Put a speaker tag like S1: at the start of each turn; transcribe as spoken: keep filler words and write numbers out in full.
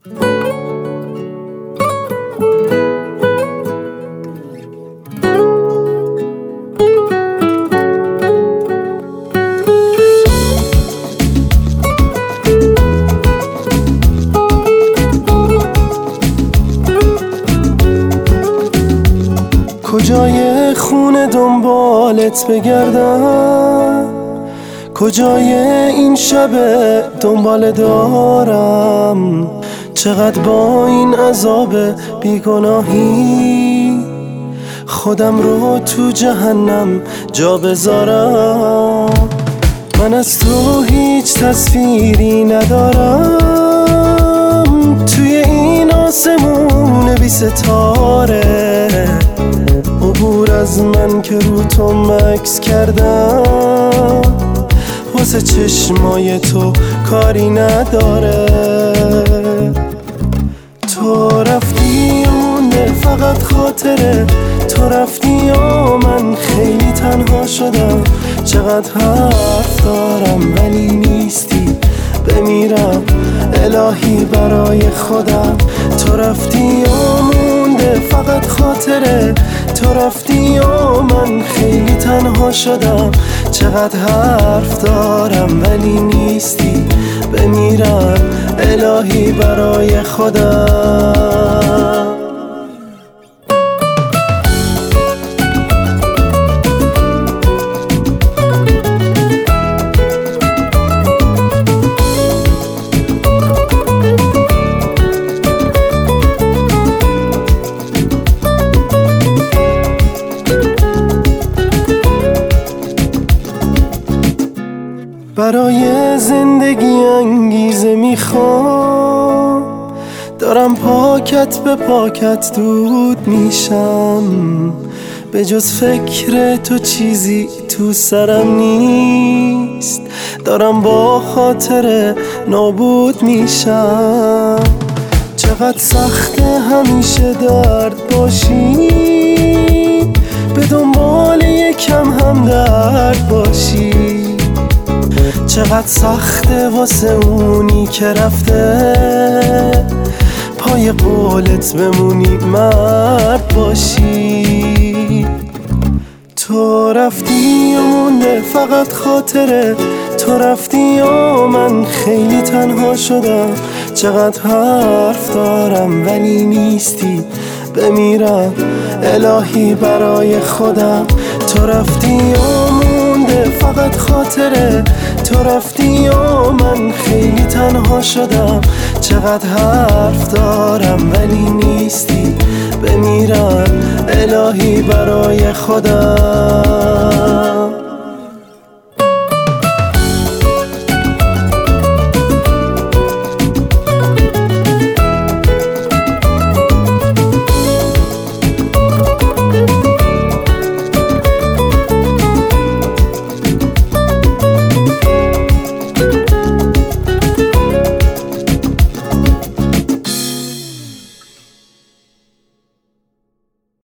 S1: کجای خونه دنبالت بگردم، کجای این شب دنبال دارم، چقدر با این عذاب بیگناهی خودم رو تو جهنم جا بذارم. من از تو هیچ تصویری ندارم، توی این آسمون بی ستاره عبور از من که رو تو مکس کردم واسه چشمای تو کاری نداره. تو رفتی مونده فقط خاطره، تو رفتی و من خیلی تنها شدم. چقدر حرف دارم ولی نیستی، بمیرم الهی برای خودم. تو رفتی و مونده فقط خاطره، تو رفتی و من خیلی تنها شدم. چقدر حرف دارم ولی نیستی، بمیرم الهی برای خودم. برای زندگی انگیزه میخوام، دارم پاکت به پاکت دود میشم. به جز فکر تو چیزی تو سرم نیست، دارم با خاطر نابود میشم. چقدر سخته همیشه درد باشی، به دنبال یکم هم درد باشی. چقدر سخته واسه اونی که رفته پای قولت بمونی مرد باشی. تو رفتی و مونده فقط خاطره، تو رفتی و من خیلی تنها شدم. چقدر حرف دارم ولی نیستی، بمیرم الهی برای خودم. تو رفتی و مونده فقط خاطره، تو رفتی و من خیلی تنها شدم. چقدر حرف دارم ولی نیستی، بمیرم الهی برای خودم.